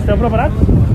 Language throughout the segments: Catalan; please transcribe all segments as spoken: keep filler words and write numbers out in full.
Esteu preparats?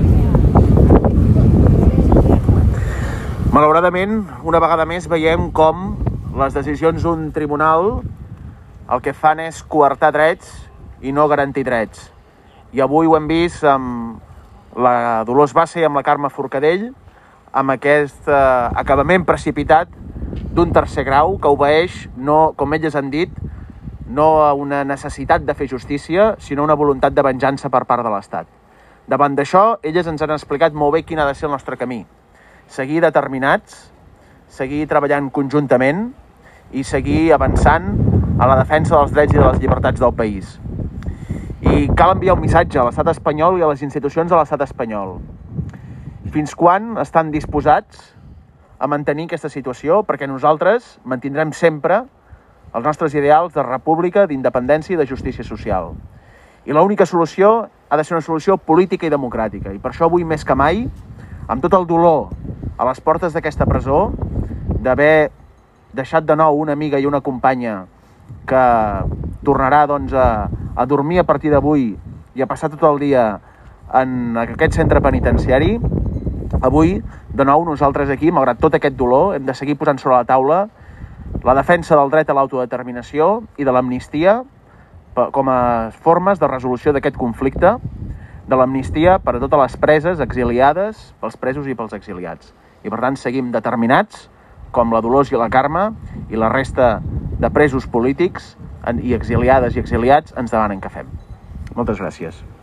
Malauradament, una vegada més veiem com les decisions d'un tribunal el que fan és coartar drets i no garantir drets. I avui ho hem vist amb la Dolors Bassa i amb la Carme Forcadell, amb aquest eh, acabament precipitat d'un tercer grau que obeeix, no, com elles han dit, no a una necessitat de fer justícia, sinó a una voluntat de venjança per part de l'Estat. Davant d'això, elles ens han explicat molt bé quin ha de ser el nostre camí. Seguir determinats, seguir treballant conjuntament i seguir avançant a la defensa dels drets i de les llibertats del país. I cal enviar un missatge a l'estat espanyol i a les institucions de l'estat espanyol. Fins quan estan disposats a mantenir aquesta situació? Perquè nosaltres mantindrem sempre els nostres ideals de república, d'independència i de justícia social. I l'única solució ha de ser una solució política i democràtica. I per això avui més que mai, amb tot el dolor a les portes d'aquesta presó, d'haver deixat de nou una amiga i una companya que tornarà doncs, a, a dormir a partir d'avui i a passar tot el dia en aquest centre penitenciari, avui, de nou, nosaltres aquí, malgrat tot aquest dolor, hem de seguir posant sobre la taula la defensa del dret a l'autodeterminació i de l'amnistia com a formes de resolució d'aquest conflicte, de l'amnistia per a totes les preses exiliades, pels presos i pels exiliats. I per tant seguim determinats, com la Dolors i la Carme i la resta de presos polítics i exiliades i exiliats ens demanen que fem. Moltes gràcies.